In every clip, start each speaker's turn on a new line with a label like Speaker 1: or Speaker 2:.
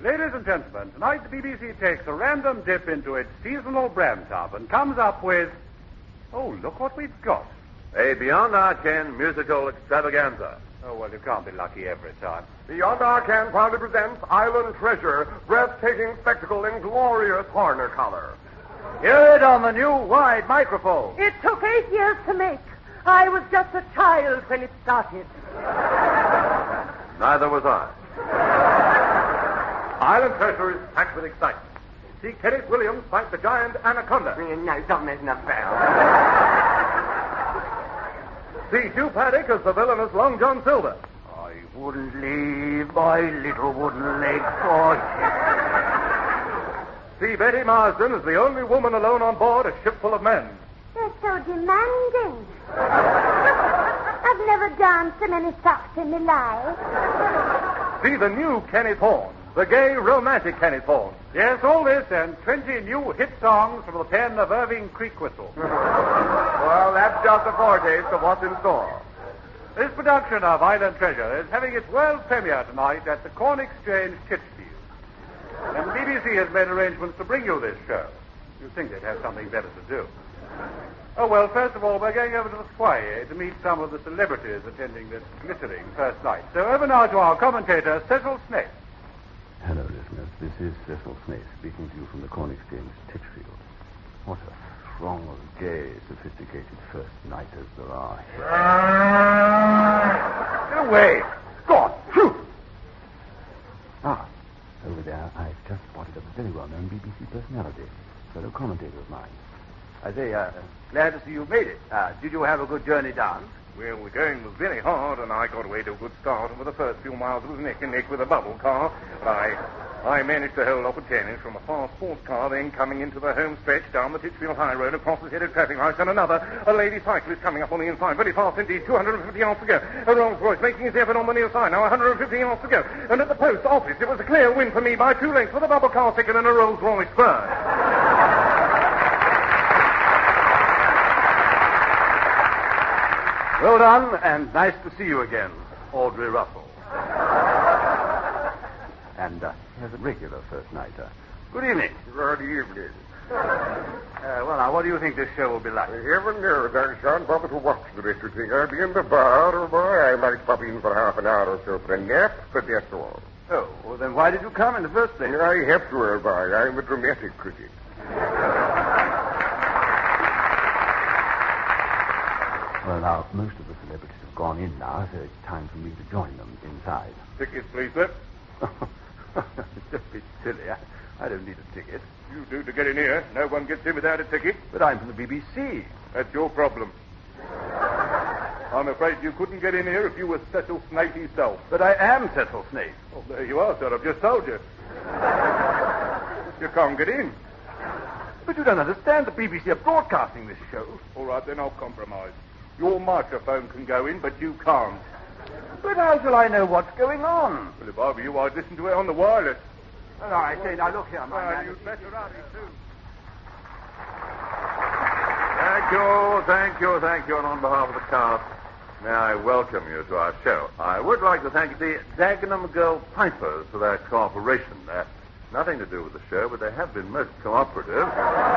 Speaker 1: Ladies and gentlemen, tonight the BBC takes a random dip into its seasonal brand tub and comes up with... Oh, look what we've got.
Speaker 2: A Beyond Our Ken musical extravaganza.
Speaker 1: Oh, well, you can't be lucky every time.
Speaker 3: Beyond Our Ken proudly presents Island Treasure, breathtaking spectacle in glorious Horner color.
Speaker 1: Hear it on the new wide microphone.
Speaker 4: It took 8 years to make. I was just a child when it started.
Speaker 2: Neither was I.
Speaker 3: Island Treasure is packed with excitement. See Kenneth Williams fight the giant Anaconda.
Speaker 5: No, don't mess up
Speaker 3: See Hugh Paddock as the villainous Long John Silver.
Speaker 5: I wouldn't leave my little wooden leg for
Speaker 3: See Betty Marsden as the only woman alone on board a ship full of men.
Speaker 6: They're so demanding. I've never danced so many socks in my life.
Speaker 3: See the new Kenneth Horne, the gay, romantic Kenneth Horne.
Speaker 1: Yes, all this and 20 new hit songs from the pen of Irving Creekwhistle.
Speaker 3: Well, that's just a foretaste of what's in store.
Speaker 1: This production of Island Treasure is having its world premiere tonight at the Corn Exchange, Titchfield. And the BBC has made arrangements to bring you this show. You'd think they'd have something better to do. Oh, well, first of all, we're going over to the foyer to meet some of the celebrities attending this glittering first night. So over now to our commentator, Cecil Snaith.
Speaker 7: Hello, listeners. This is Cecil Snaith speaking to you from the Corn Exchange, Titchfield. What a throng of gay, sophisticated first nighters there are here.
Speaker 3: Get away! Go on, shoot!
Speaker 7: Ah, over there, I've just spotted a very well-known BBC personality, fellow commentator of mine.
Speaker 5: I say, glad to see you made it. Did you have a good journey down?
Speaker 3: Well, the going was very hard, and I got away to a good start, and for the first few miles it was neck and neck with a bubble car. But I managed to hold off a tennis from a fast sports car, then coming into the home stretch down the Titchfield High Road across the headed traffic lights, and a lady cyclist coming up on the inside, very fast indeed, 250 yards to go. A Rolls Royce making his effort on the near side, now 150 yards to go. And at the post office, it was a clear win for me by 2 lengths with a bubble car second and a Rolls Royce third.
Speaker 1: Well done, and nice to see you again, Audrey Russell.
Speaker 7: And here's a regular first nighter.
Speaker 1: Good evening.
Speaker 3: Good evening.
Speaker 1: Well, now, what do you think this show will be like?
Speaker 3: Heaven knows, I shan't bother to watch the rest of the thing. I'll be in the bar, or I might pop in for half an hour or so for a nap, but that's all.
Speaker 1: Oh, well, then why did you come in the first place?
Speaker 3: I have to, Irvine. I'm a dramatic critic.
Speaker 7: Well, now, most of the celebrities have gone in now, so it's time for me to join them inside.
Speaker 3: Tickets, please, sir.
Speaker 7: Don't be silly. I don't need a ticket.
Speaker 3: You do to get in here. No one gets in without a ticket.
Speaker 7: But I'm from the BBC.
Speaker 3: That's your problem. I'm afraid you couldn't get in here if you were Cecil Snaith himself.
Speaker 1: But I am Cecil Snaith.
Speaker 3: Oh, there you are, sir. I've just told you. You can't get in.
Speaker 1: But you don't understand. The BBC are broadcasting this show.
Speaker 3: All right, then I'll compromise. Your microphone can go in, but you can't.
Speaker 1: But how shall I know what's going on?
Speaker 3: Well, if I were you, I'd listen to it on the wireless.
Speaker 1: All right, say, now look here, my man.
Speaker 3: You'd better hurry, too.
Speaker 2: Thank you, and on behalf of the cast, may I welcome you to our show. I would like to thank the Dagenham Girl Pipers for their cooperation. Nothing to do with the show, but they have been most cooperative.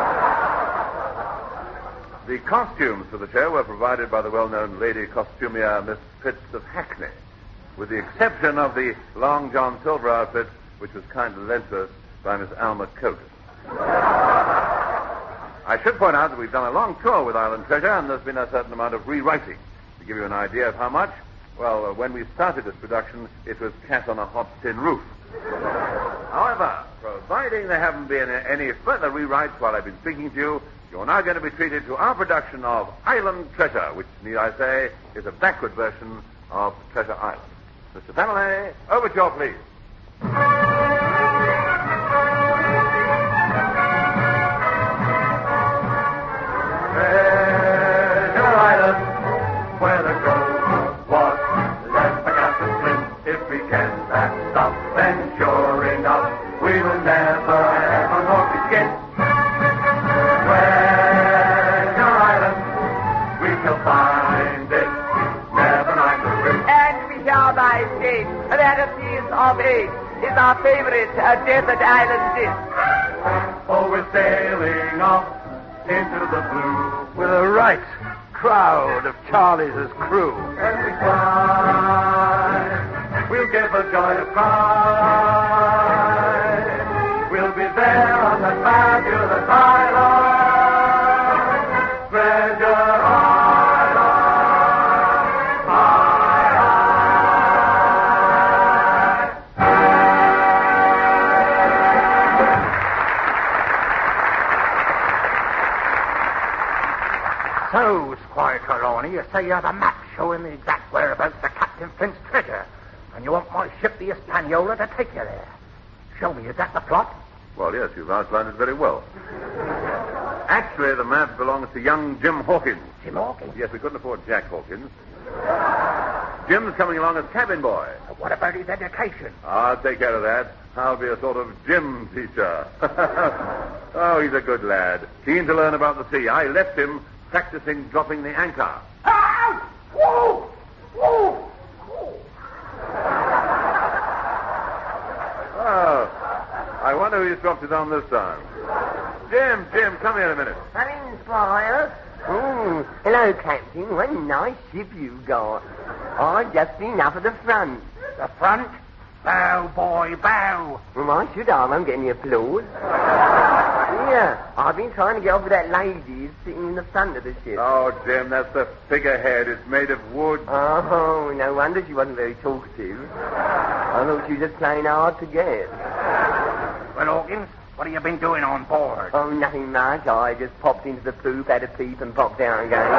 Speaker 2: The costumes for the show were provided by the well-known lady costumier, Miss Fitz of Hackney, with the exception of the Long John Silver outfit, which was kindly lent to us by Miss Alma Coates. I should point out that we've done a long tour with Island Treasure, and there's been a certain amount of rewriting. To give you an idea of how much, well, when we started this production, it was Cat on a Hot Tin Roof. However, providing there haven't been any further rewrites while I've been speaking to you, you're now going to be treated to our production of Island Treasure, which, need I say, is a backward version of Treasure Island. Mr. Fennelly, overture, please.
Speaker 8: Treasure Island, where the gold was left by Captain Flint. If we can back stop, then sure enough, we will never ever more forget. Treasure Island, we shall find it, never mind the risk.
Speaker 5: And we shall by state that a piece of egg is our favorite desert island dish.
Speaker 8: Oh, we're sailing off into the blue.
Speaker 5: With a right crowd of Charlie's crew.
Speaker 8: And we fly, we'll give a joyous cry. We'll be there on the fabulous island, Treasure Island.
Speaker 3: So, Squire Trelawney, you say you have a map showing the exact whereabouts of Captain Flint's treasure, and you want my ship, the Hispaniola, to take you there. Show me, is that the plot?
Speaker 2: Well, yes, you've outlined it very well. Actually, the map belongs to young Jim Hawkins.
Speaker 3: Jim Hawkins?
Speaker 2: Yes, we couldn't afford Jack Hawkins. Jim's coming along as cabin boy.
Speaker 3: What about his education?
Speaker 2: I'll take care of that. I'll be a sort of gym teacher. Oh, he's a good lad. Keen to learn about the sea. I left him practicing dropping the anchor.
Speaker 3: Ow! Whoa! Whoa!
Speaker 2: Oh, I wonder who's dropped it on this time. Jim, come here a minute.
Speaker 9: Come in, Squire. Oh, hello, Captain. What a nice ship you've got. I've just been up at the front.
Speaker 3: The front? Bow, boy, bow.
Speaker 9: Well, why should I? I won't get any applause. Yeah, I've been trying to get over that lady who's sitting in the front of the ship.
Speaker 2: Oh, Jim, that's the figurehead. It's made of wood.
Speaker 9: Oh, no wonder she wasn't very talkative. I thought she was just playing hard to get.
Speaker 3: Well, Hawkins, what have you been doing on board?
Speaker 9: Oh, nothing much. I just popped into the poop, had a peep, and popped out again.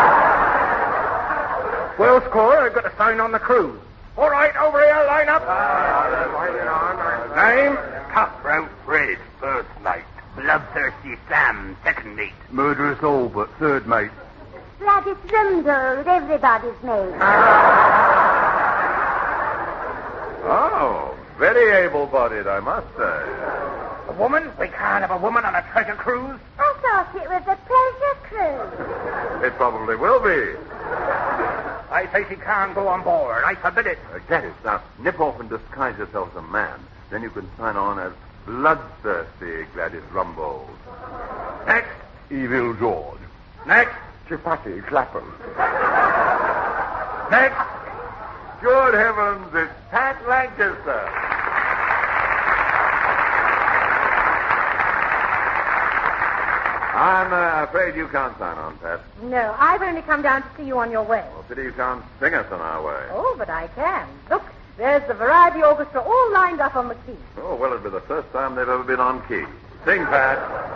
Speaker 3: Well, Squire, I've got a sign on the crew. All right, over here, line up. Name?
Speaker 5: Cutthroat Fred, first mate. Bloodthirsty Sam, second mate. Murderous Albert, third mate.
Speaker 6: Gladys Rimgold, everybody's name.
Speaker 2: Oh, very able-bodied, I must say.
Speaker 3: A woman? We can't have a woman on a treasure cruise.
Speaker 6: I thought it was a pleasure cruise.
Speaker 2: It probably will be.
Speaker 3: I say she can't go on board. I forbid it.
Speaker 2: Gladys, now, nip off and disguise yourself as a man. Then you can sign on as Bloodthirsty Gladys Rumbold.
Speaker 3: Next.
Speaker 5: Evil George.
Speaker 3: Next.
Speaker 5: Chipati Clapham.
Speaker 3: Next.
Speaker 2: Good heavens, it's Pat Lancaster. I'm afraid you can't sign on, Pat.
Speaker 4: No, I've only come down to see you on your way.
Speaker 2: Well, pity you can't sing us on our way.
Speaker 4: Oh, but I can. Look, there's the Variety Orchestra all lined up on the quay.
Speaker 2: Oh, well, it'll be the first time they've ever been on key. Sing, Pat.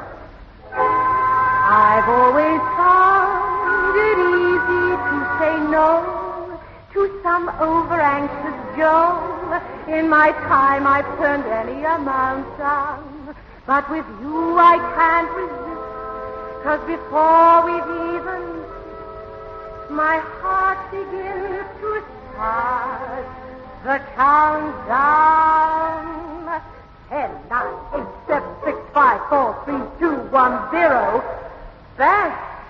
Speaker 4: I've always found it easy to say no to some over-anxious Joe. In my time, I've turned any amount down. But with you, I can't resist. 'Cause before we've even, my heart begins to start the countdown. 10, 9, 8, 7, 6, 5, 4, 3, 2, 1, 0. Bang!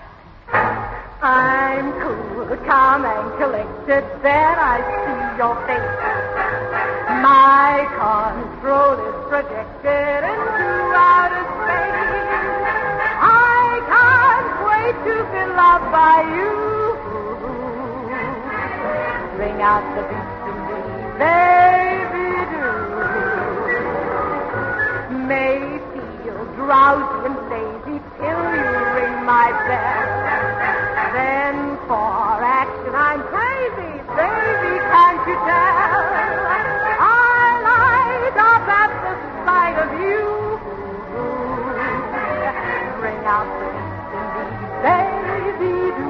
Speaker 4: I'm cool, calm, and collected. There I see your face. My control is projected into outer space. I can't wait to be loved by you. Bring out the beast in me, baby, do. May feel drowsy and lazy till you ring my bell. Then for action I'm crazy, baby, can't you tell? I light up at the sight of you. Bring out the beast in me, baby, do.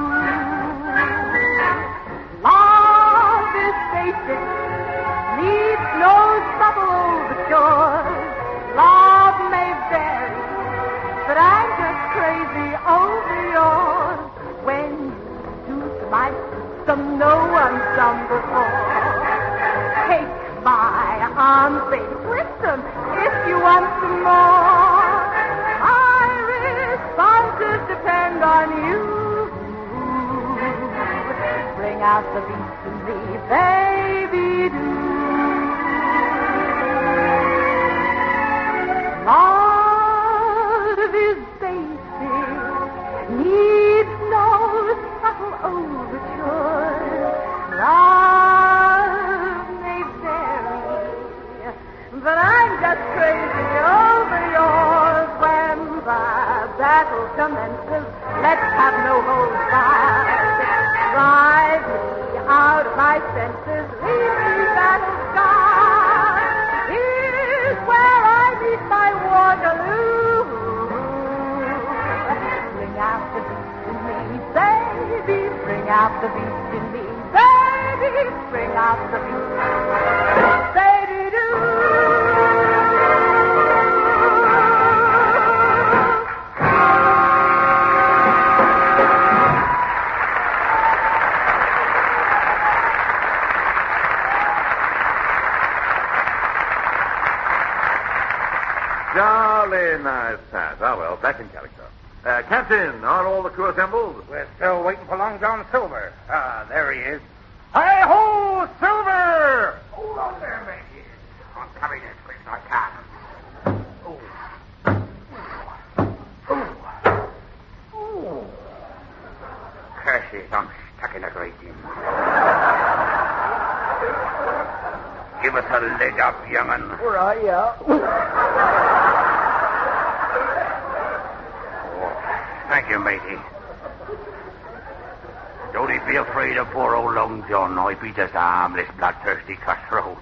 Speaker 4: Love is basic, needs no subtle overtures. Love may vary, but I'm just crazy over yours. When you do my system, no one's done before. Take my arms, baby, twist them if you want some more. My responses depend on you. Bring out the beast in me, baby, do. But I'm just crazy over yours. When the battle commences, let's have no holds barred. Drive me out of my senses, leave me battle scarred. Here's where I meet my Waterloo. Bring out the beast in me, baby. Bring out the beast in me, baby. Bring out the beast, baby.
Speaker 2: Jolly nice, Pat. Ah, well, back in character. Captain, are all the crew assembled?
Speaker 3: We're still waiting for Long John Silver. Ah, there he is. Hi-ho, Silver!
Speaker 5: Hold on there, matey. I'm coming as quick as I can. Oh. Curses, I'm stuck in a grating. Give us a leg up, young'un.
Speaker 9: Right,
Speaker 5: Thank you, matey. Don't he be afraid of poor old Long John. I be just a harmless, bloodthirsty cutthroat.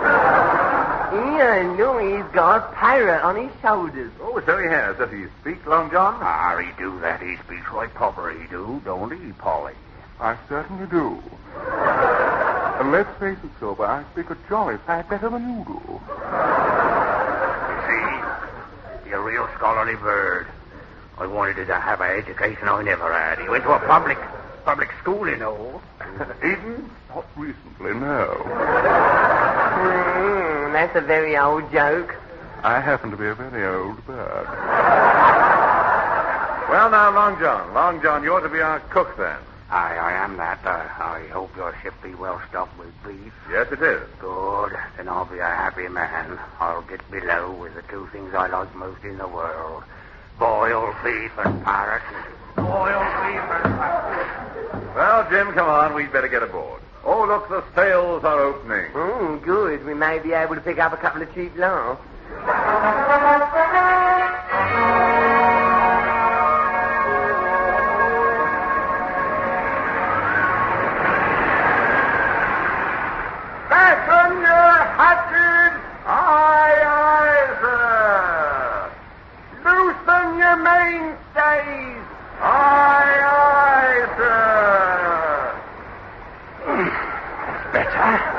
Speaker 9: Yeah, no, he's got a pirate on his shoulders.
Speaker 2: Oh, so he has. Does he speak, Long John?
Speaker 5: Ah, he do that. He speaks right proper, he do, don't he, Polly?
Speaker 10: I certainly do. And let's face it, Silver, I speak a jolly sight better than you do.
Speaker 5: You see, you're a real scholarly bird. I wanted to have an education I never had. He went to a public school, you know.
Speaker 10: Eden? Not recently, no.
Speaker 9: That's a very old joke.
Speaker 10: I happen to be a very old bird.
Speaker 2: Well, now, Long John, you ought to be our cook, then.
Speaker 5: I am that. I hope your ship be well stocked with beef.
Speaker 2: Yes, it is.
Speaker 5: Good. Then I'll be a happy man. I'll get below with the two things I like most in the world. Boiled beef and parrot. Boiled beef and parrot.
Speaker 2: Well, Jim, come on. We'd better get aboard. Oh, look, the sails are opening.
Speaker 9: Good. We may be able to pick up a couple of cheap laughs.
Speaker 2: Fasten your hatches! Aye, aye, sir! Loosen your mainstays! Aye, aye, sir!
Speaker 5: That's better.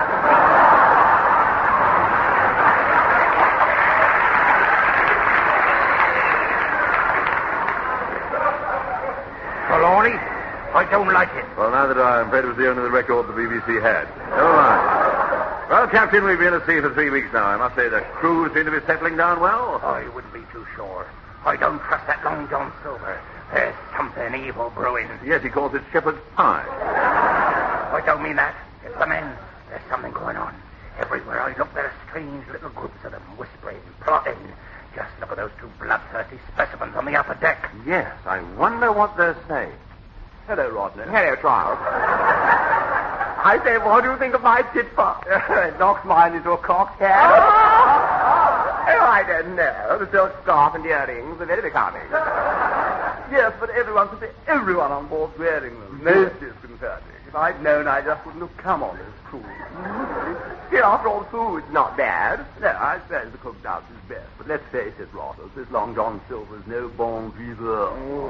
Speaker 5: Trelawney, I don't like it.
Speaker 2: Well, neither do I. I'm afraid it was the only record the BBC had. Never mind. Well, Captain, we've been at sea for 3 weeks now. I must say the crew seem to be settling down well.
Speaker 5: I wouldn't be too sure. I don't trust that Long John Silver. There's something evil brewing.
Speaker 2: Yes, he calls it shepherd's pie.
Speaker 5: I don't mean that. It's the men. There's something going on. Everywhere I look, there are strange little groups of them, whispering, plotting. Just look at those two bloodthirsty specimens on the upper deck.
Speaker 2: Yes, I wonder what they're saying. Hello, Rodney.
Speaker 9: Hello, Charles. I say, what do you think of my tit-pot? It knocks mine into a cock's head. Oh, I don't know. The silk scarf and earrings are very becoming. Yes, but everyone on board's wearing them. Most disconcerting. If I'd known, I just wouldn't have come on this cruise. Here, after all, the food's not bad. No, I suppose the cook does his best. But let's face it, Rotters, this Long John Silver's no bon vivant.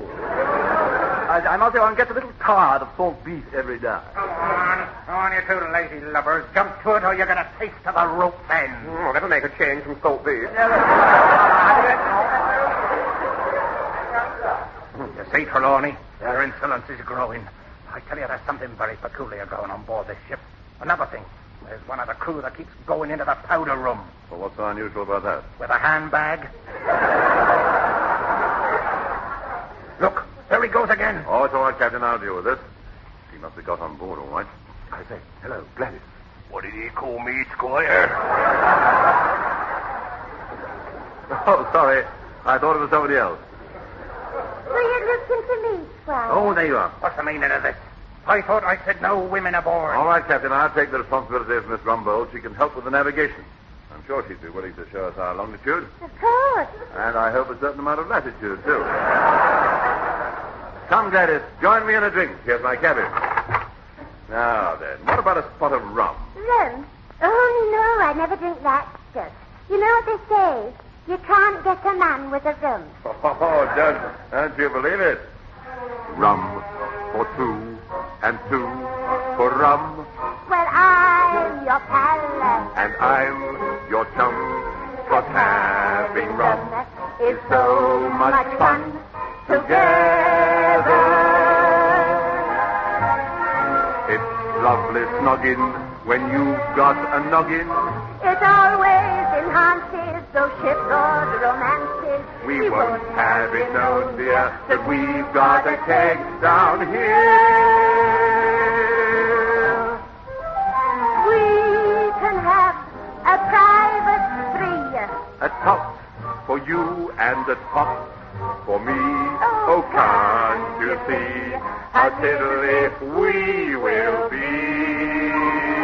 Speaker 9: I must say one gets a little tired of salt beef every day.
Speaker 3: Come on, you two lazy lubbers. Jump to it or you're going to taste of the rope then. That'll make a change from salt beef.
Speaker 5: You see, Trelawney, their insolence is growing. I tell you, there's something very peculiar going on board this ship. Another thing, there's one of the crew that keeps going into the powder room.
Speaker 2: Well, what's so unusual about that?
Speaker 5: With a handbag. Look, there he goes again.
Speaker 2: Oh, it's all right, Captain. I'll deal with this. He must have got on board, all right.
Speaker 5: I say, hello, Gladys. What did he call me, Squire?
Speaker 2: Oh, sorry. I thought it was somebody else.
Speaker 6: Were you looking for me, Squire?
Speaker 2: Oh, there you are.
Speaker 5: What's the meaning of this? I thought I said no women aboard.
Speaker 2: All right, Captain. I'll take the responsibility of Miss Rumbold. She can help with the navigation. And sure she'd be willing to show us our longitude.
Speaker 6: Of course.
Speaker 2: And I hope a certain amount of latitude, too. Come, Gladys, join me in a drink. Here's my cabin. Now, then, what about a spot of rum?
Speaker 6: Rum? Oh, no, I never drink that stuff. You know what they say? You can't get a man with a rum.
Speaker 2: Oh, don't you believe it? Rum for two, and two for rum.
Speaker 6: Well, I'm your pal.
Speaker 2: And I'm your chum. 'Cause having rum is so much fun together. It's lovely snogging when you've got a noggin.
Speaker 6: It always enhances those shipboard romances.
Speaker 2: We won't have it known, dear, that we've got a keg down here.
Speaker 6: We can have a private spree.
Speaker 2: A top for you and a top for me. Oh, can't you see how tiddly we will be?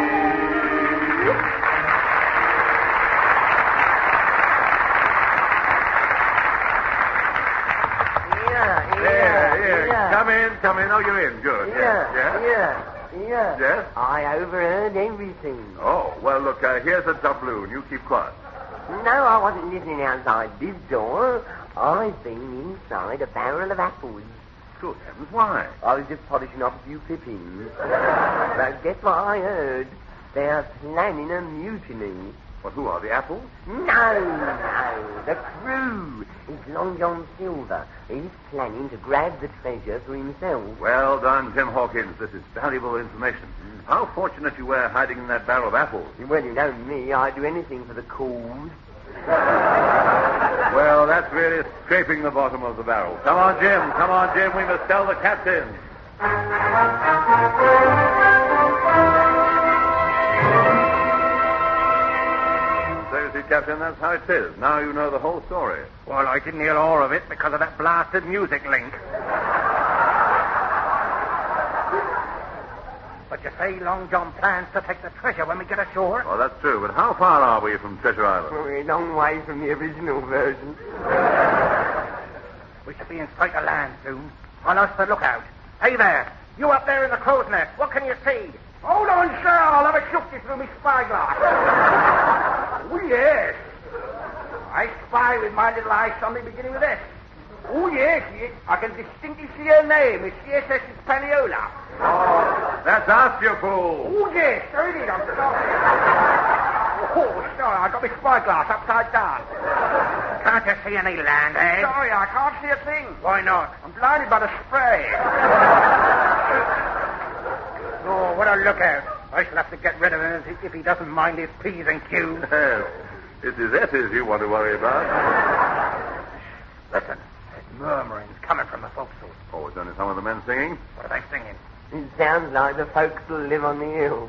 Speaker 2: Come in. Oh, you're in. Good.
Speaker 9: Yeah.
Speaker 2: Yes?
Speaker 9: I overheard everything.
Speaker 2: Oh, well, look, here's a doubloon. You keep quiet.
Speaker 9: No, I wasn't listening outside this door. I've been inside a barrel of apples.
Speaker 2: Good heavens, why?
Speaker 9: I was just polishing off a few clippings. But guess what I heard? They're planning a mutiny.
Speaker 2: Well, who are the apples?
Speaker 9: No. The crew. It's Long John Silver. He's planning to grab the treasure for himself.
Speaker 2: Well done, Tim Hawkins. This is valuable information. How fortunate you were hiding in that barrel of apples.
Speaker 9: Well, you know me. I'd do anything for the cause.
Speaker 2: Well, that's really scraping the bottom of the barrel. Come on, Jim. We must tell the captain. Captain, that's how it is. Now you know the whole story.
Speaker 5: Well, I didn't hear all of it because of that blasted music link. But you say Long John plans to take the treasure when we get ashore?
Speaker 2: Oh, that's true. But how far are we from Treasure Island?
Speaker 9: We're a long way from the original version.
Speaker 5: We should be in sight of land soon. On us the lookout. Hey there, you up there in the crow's nest. What can you see? Hold on, sir. I'll have a shoot you through my spyglass. Oh, yes. I spy with my little eye something beginning with S. Oh, yes. I can distinctly see her name. It's CSS Hispaniola.
Speaker 2: Oh, that's us, you fool.
Speaker 5: Oh, yes. There it is. I'm sorry. Oh, sorry. I got my spyglass upside down. Can't you see any land, eh? Sorry, I can't see a thing. Why not? I'm blinded by the spray. Oh, what a lookout. I shall have to get rid of him if he doesn't mind his P's and Q's.
Speaker 2: It's his S's you want to worry about.
Speaker 5: Listen, there's murmurings coming from the forecastle.
Speaker 2: Oh, it's only some of the men singing?
Speaker 5: What are they singing?
Speaker 9: It sounds like the folks who live on the hill.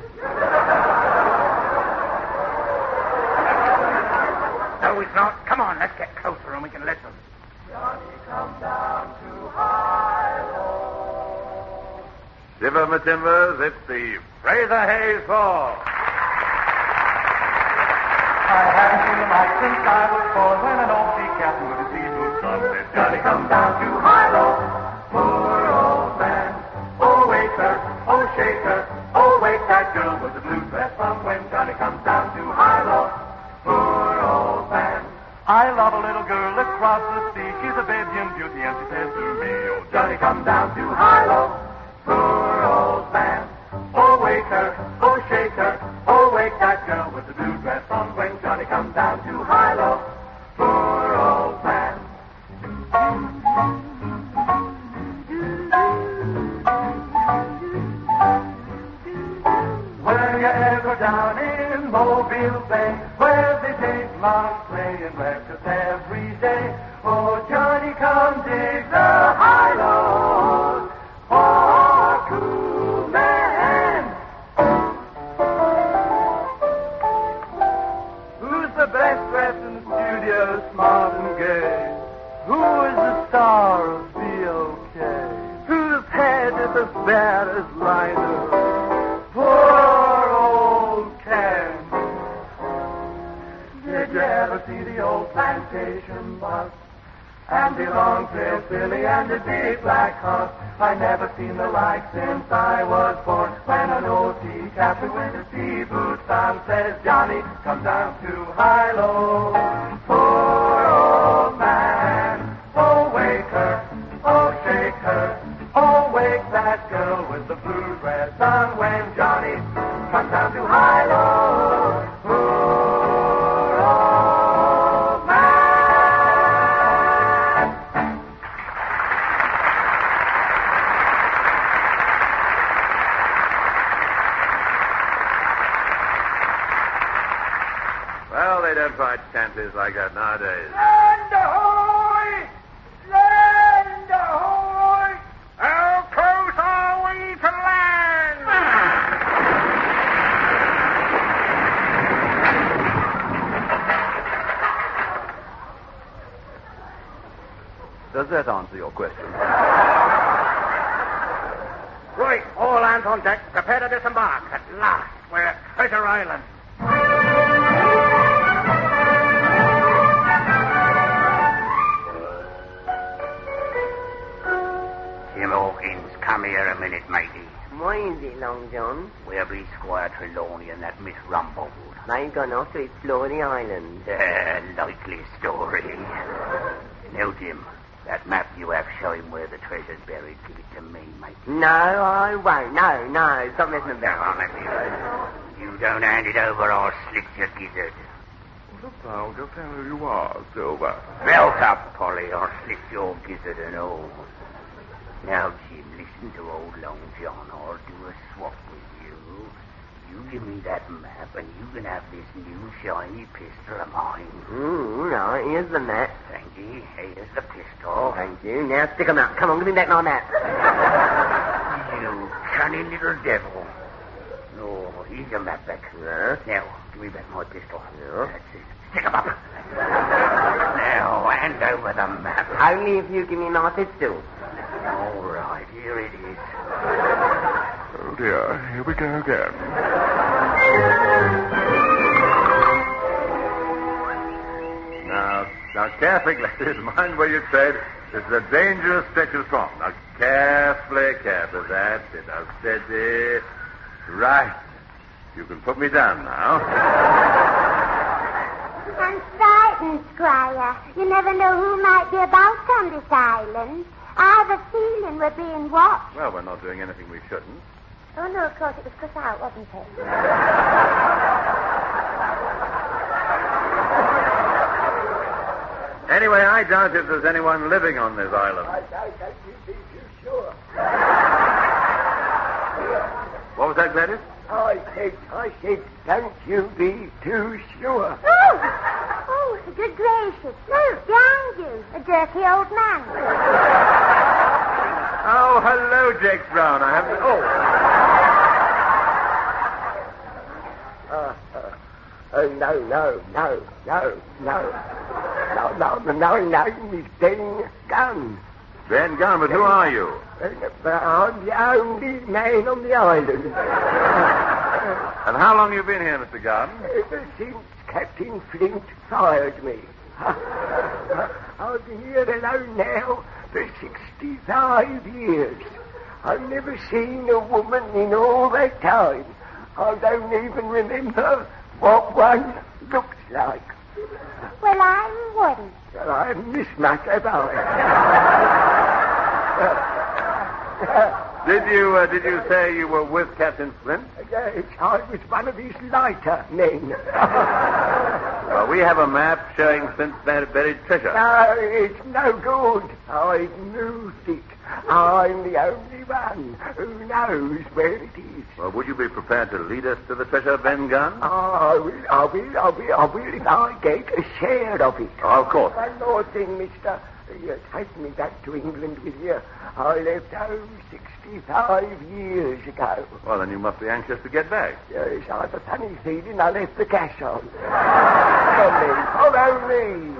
Speaker 5: No, it's not. Come on, let's get closer and we can listen.
Speaker 8: Johnny, come down to Hilo.
Speaker 2: Shiver my timbers, it's the Fraser Hayes Fall.
Speaker 8: I haven't seen the light since I was 4 when an old sea captain with his eagle son said, Johnny, come down to Hilo. Poor old man. Oh, wake her. Oh, shake her. Oh, wake that girl with the blue dress from when Johnny comes down to Hilo. Poor old man. I love a little girl across the sea. She's a Babian beauty and she says to me, oh, Johnny, come down to Hilo. Poor old man. Oh, wake her. Oh, shake her. Oh, wake that girl with the blue dress on when Johnny comes down to Hilo. Poor old man. Were you ever down in Mobile Bay where they take long playing records every day? Oh, Johnny, come dig the Hilo. Oh, cool man. Who's the best dressed in the studio, smart and gay? Who is the star of B.O.K.? Whose head is as bad as liner? Poor old Ken. see the old plantation bus. And the long-tailed filly and the big black horse. I never seen the like since I was born. When an old sea captain with his sea boots on says, Johnny, come down to high-low. Poor old man, oh, wake her, oh, shake her. Oh, wake that girl with the blue dress on when Johnny comes down to high-low. Poor old man.
Speaker 2: Well, they don't fight chances like that nowadays.
Speaker 5: Land ahoy! Land ahoy! How close are we to land?
Speaker 7: Does that answer your question?
Speaker 5: Right, all hands on deck. Prepare to disembark. At last, we're at Treasure Island. Jim Hawkins, come here a minute, matey.
Speaker 9: Why is it, Long John?
Speaker 5: Where be Squire Trelawney and that Miss Rumbold?
Speaker 9: They've gone off to explore the island.
Speaker 5: Likely story. Now, Jim, that map you have showing where the treasure's buried, give it to me, mate.
Speaker 9: No, I won't. No. Stop messing about.
Speaker 5: Now, you don't hand it over, I'll slit your gizzard.
Speaker 10: Look now, just who you are, Silver.
Speaker 5: Belt up, Polly, I'll slit your gizzard and all. Now, Jim, listen to old Long John. I'll do a swap with you. You give me that map, and you can have this new shiny pistol of mine.
Speaker 9: Right, here's the map.
Speaker 5: Thank you. Here's the pistol.
Speaker 9: Thank you. Now stick 'em up. Come on, give me back my map.
Speaker 5: You cunning little devil. No, here's your map back.
Speaker 9: Yeah.
Speaker 5: Now, give me back my pistol.
Speaker 9: Yeah.
Speaker 5: That's it. Stick 'em up. Now, hand over the map.
Speaker 9: Only if you give me my pistol.
Speaker 5: All right, here it is.
Speaker 10: Oh, dear, here we go again.
Speaker 2: Now, carefully, glasses. Mind where you tread. This is a dangerous stretch of swamp. Now, carefully. That's it. Now, steady. Right. You can put me down now.
Speaker 6: I'm frightened, Squire. You never know who might be about on this island. I have a feeling we're being watched.
Speaker 2: Well, we're not doing anything we shouldn't.
Speaker 6: Oh, no, of course, it was cut out, wasn't it?
Speaker 2: Anyway, I doubt if there's anyone living on this island.
Speaker 5: I can't be too sure.
Speaker 2: What was that, Gladys?
Speaker 5: I said, don't you be too sure.
Speaker 6: Oh, good gracious. No, behind you, a dirty old man.
Speaker 2: Oh, hello, Jakes Brown. I haven't...
Speaker 5: No, Miss Ben Gunn.
Speaker 2: Ben Gunn, but who are you?
Speaker 5: I'm the only man on the island.
Speaker 2: And how long have you been here, Mr. Gunn?
Speaker 5: Ever since Captain Flint fired me. I've been here alone now for 65 years. I've never seen a woman in all that time. I don't even remember what one looks like.
Speaker 6: Well, I'm one.
Speaker 5: Well, I missed much, have I?
Speaker 2: Did you say you were with Captain Flint?
Speaker 5: Yes, I was one of his lighter men.
Speaker 2: Well, we have a map showing Flint's buried treasure.
Speaker 5: No, it's no good. I've moved it. I'm the only one who knows where it is.
Speaker 2: Well, would you be prepared to lead us to the treasure, Ben Gunn?
Speaker 5: I will if I get a share of it.
Speaker 2: Oh, of course.
Speaker 5: One more thing, mister. You take me back to England with you. I left home 65 years ago.
Speaker 2: Well, then you must be anxious to get back.
Speaker 5: Yes, I've a funny feeling I left the gas on. Follow me.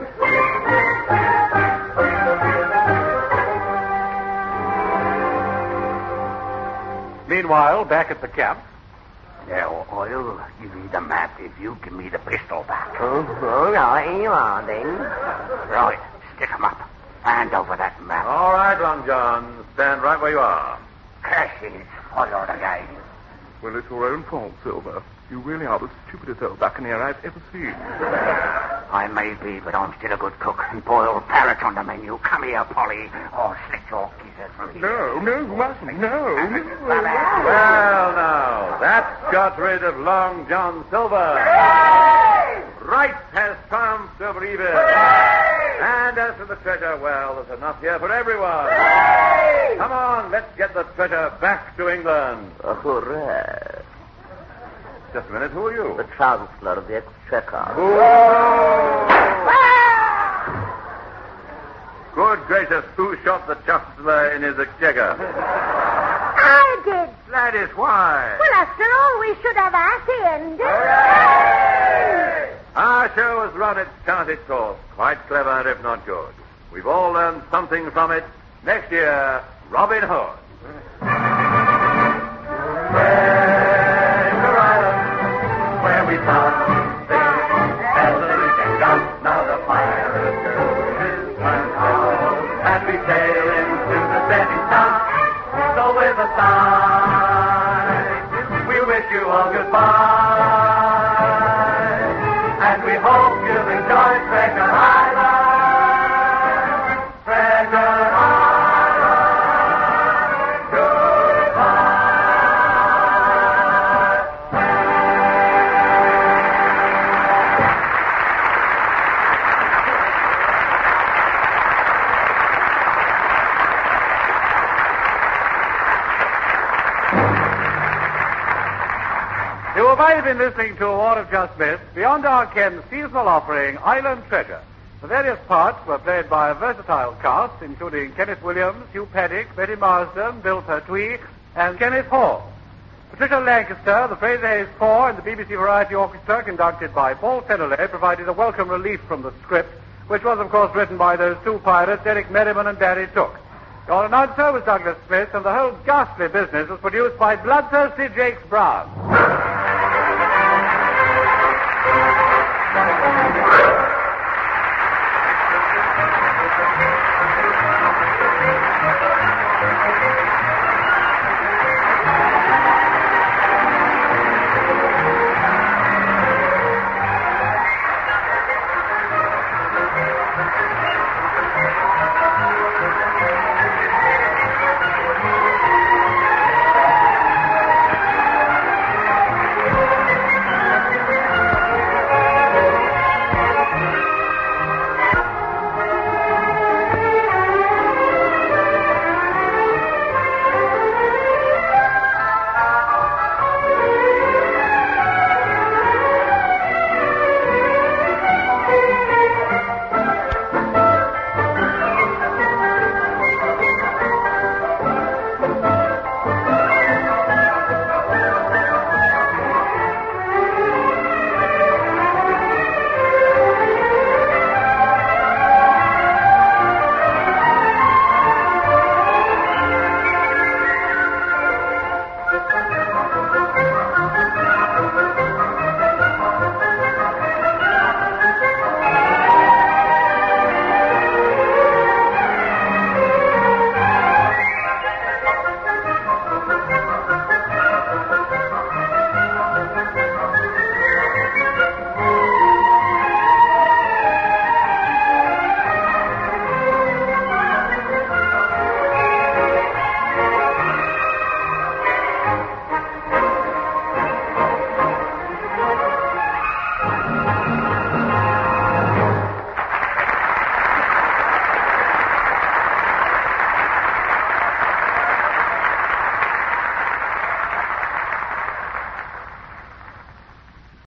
Speaker 1: Meanwhile, back at the camp.
Speaker 5: Now, I'll give you the map if you give me the pistol back.
Speaker 9: All right, here you are, then.
Speaker 5: Right, stick 'em up. Hand over that map.
Speaker 2: All right, Long John. Stand right where you are.
Speaker 5: Cassy's foiled again.
Speaker 10: Well, it's your own fault, Silver. You really are the stupidest old buccaneer I've ever seen.
Speaker 5: I may be, but I'm still a good cook. And boiled parrot on the menu. Come here, Polly, or slit your gizzard from here.
Speaker 10: No, you mustn't. No.
Speaker 2: Well, now, that's got rid of Long John Silver. Right has triumphed over evil. And as for the treasure, well, there's enough here for everyone. Come on, let's get the treasure back to England.
Speaker 9: Hooray.
Speaker 2: Just a minute, who are you?
Speaker 9: The Chancellor of the Exchequer.
Speaker 2: Good gracious, who shot the Chancellor in his exchequer?
Speaker 6: I did.
Speaker 2: That is why.
Speaker 6: Well, after all, we should have our end.
Speaker 2: Our show has run its charted course. Quite clever, if not good. We've all learned something from it. Next year, Robin Hood.
Speaker 8: Treasure Island, where we thought everything got. Now the pirate crew is turned out, and we sail into the setting sun. So with a sigh, we wish you all goodbye, and we hope you've enjoyed Treasure Island. Treasure Island, goodbye.
Speaker 1: You might have been listening to What I've Just Missed, Beyond Our Ken's seasonal offering, Island Treasure. The various parts were played by a versatile cast, including Kenneth Williams, Hugh Paddick, Betty Marsden, Bill Pertwee, and Kenneth Hall. Patricia Lancaster, the Fraser Hayes Corps, and the BBC Variety Orchestra, conducted by Paul Feneley, provided a welcome relief from the script, which was, of course, written by those two pirates, Eric Merriman and Barry Took. Your announcer was Douglas Smith, and the whole ghastly business was produced by bloodthirsty Jakes Brown.